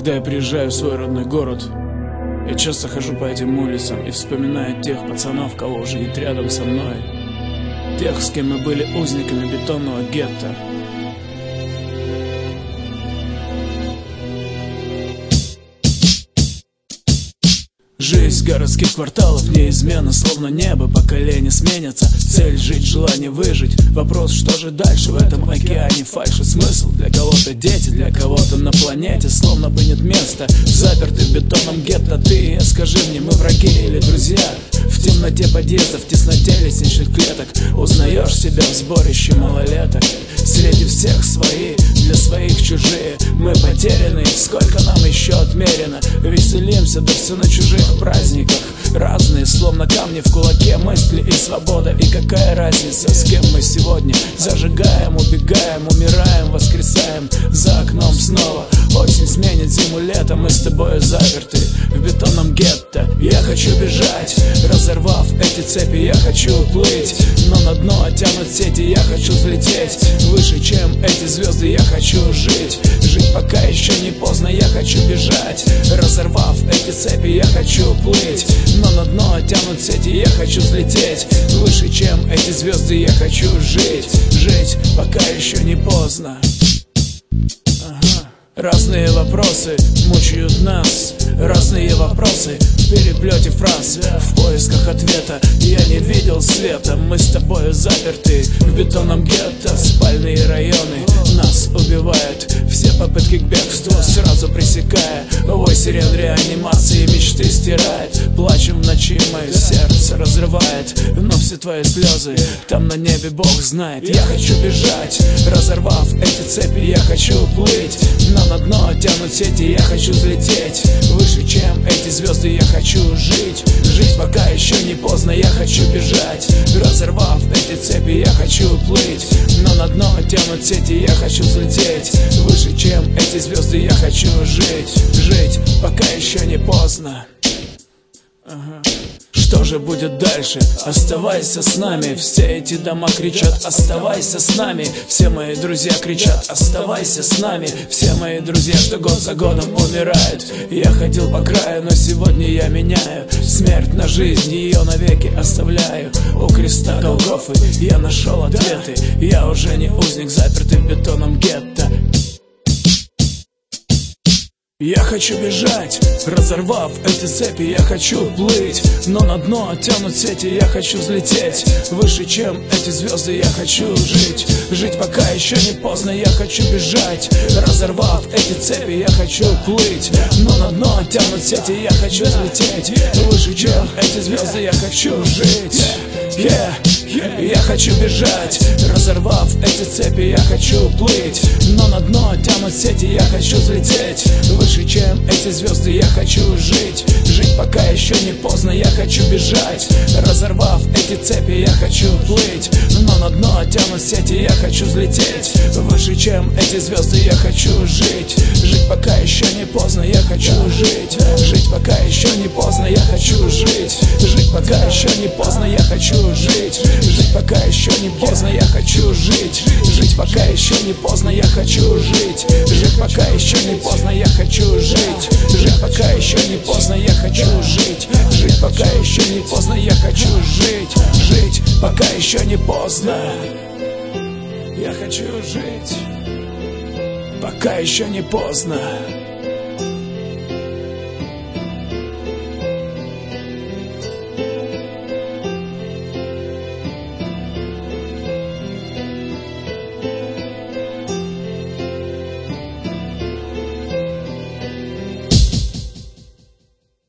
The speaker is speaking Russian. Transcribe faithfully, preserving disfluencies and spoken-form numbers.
Когда я приезжаю в свой родной город, я часто хожу по этим улицам и вспоминаю тех пацанов, кого уже нет рядом со мной, тех, с кем мы были узниками бетонного гетто. Жизнь городских кварталов неизменна, словно небо, поколения сменятся. Цель жить, желание выжить. Вопрос, что же дальше в этом океане фальши? Смысл для кого-то дети, для кого-то на планете словно бы нет места. Заперты в бетонном гетто ты и я. Скажи мне, мы враги или друзья? В темноте подъездов, в тесноте лестничных клеток узнаешь себя в сборище малолеток. Среди всех свои, для своих чужие. Мы потеряны, сколько нам еще отмерено. Веселимся, да все на чужих праздниках. Разные, словно камни в кулаке. Мысли и свобода, и какая разница, с кем мы сегодня зажигаем, убегаем, умираем, воскресаем. За окном снова осень сменит зиму летом. Мы с тобой заперты в бетонном гетто. Я хочу бежать, разорвав эти цепи. Я хочу уплыть, но на дно тянут сети. Я хочу взлететь выше, чем эти звезды. Я хочу жить, жить пока еще не поздно. Я хочу бежать, разорвав эти цепи. Я хочу уплыть, но на дно тянут сети. Я хочу взлететь выше, чем эти звезды. Я хочу жить, жить пока еще не поздно. Ага. Разные вопросы мучают нас, разные вопросы в переплете фраз, в поисках ответа. Я не видел света, мы с тобою заперты в бетонном гетто. Спальные районы нас убивают, все попытки к бегству сразу пресекая. Вой сирен реанимации мечты стирает. Плачем в ночи, мое сердце разрывает, но все твои слезы там на небе Бог знает. Я хочу бежать, разорвав эти цепи. Я хочу уплыть, но на дно тянут сети. Я хочу взлететь выше, чем эти звезды. Я хочу жить, жить пока еще не поздно. Я хочу бежать, разорвав эти цепи. Я хочу уплыть, но на дно тянут сети. Я хочу взлететь выше, чем эти звезды. Я хочу жить, жить пока еще не поздно. Ага. Что же будет дальше? Оставайся с нами. Все эти дома кричат: оставайся с нами. Все мои друзья кричат: оставайся с нами. Все мои друзья, что год за годом умирают. Я ходил по краю, но сегодня я меняю смерть на жизнь, ее навеки оставляю. У креста Голгофы я нашел ответы. Я уже не узник, запертый в бетонном гетто. Я хочу бежать, разорвав эти цепи. Я хочу плыть, но на дно тянут сети. Я хочу взлететь выше, чем эти звезды. Я хочу жить, жить пока еще не поздно. Я хочу бежать, разорвав эти цепи. Я хочу плыть, но на дно тянут сети. Я хочу взлететь выше, чем эти звезды. Я хочу жить, yeah, yeah. Я хочу бежать, разорвав эти цепи. Я хочу плыть, но на дно тянут сети. Я хочу взлететь выше, чем эти звезды. Я хочу жить, жить пока еще не поздно. Я хочу бежать, разорвав эти цепи. Я хочу плыть, но на дно тянут сети. Я хочу взлететь выше, чем эти звезды. Я хочу жить, жить пока еще не поздно. Я хочу жить, жить пока еще не поздно. Я хочу жить, жить пока еще не поздно. Я хочу жить, жить пока еще не поздно. Я хочу жить, жить пока еще не поздно. Я хочу жить, жить пока еще не поздно. Я хочу жить, жить пока еще не поздно. Я хочу жить, жить пока еще не поздно. Я хочу жить, жить пока еще не поздно. Я хочу жить, пока еще не поздно.